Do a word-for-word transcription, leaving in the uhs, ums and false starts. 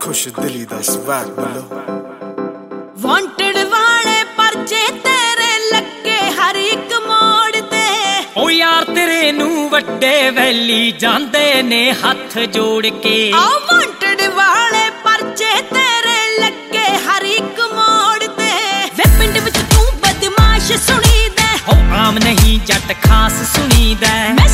खुश दिली दा स्वैग बोलो। वांटेड वाले परचे तेरे लगे हर एक मोड़ ते। ओ यार तेरे नू वड्डे वैली जांदे ने हथ जोड़ के। आ वांटेड वाले परचे तेरे लगे हर एक मोड़ ते। वे पिंड विच तू बदमाश सुनी दे। ओ आम नहीं जट खास सुनी दे।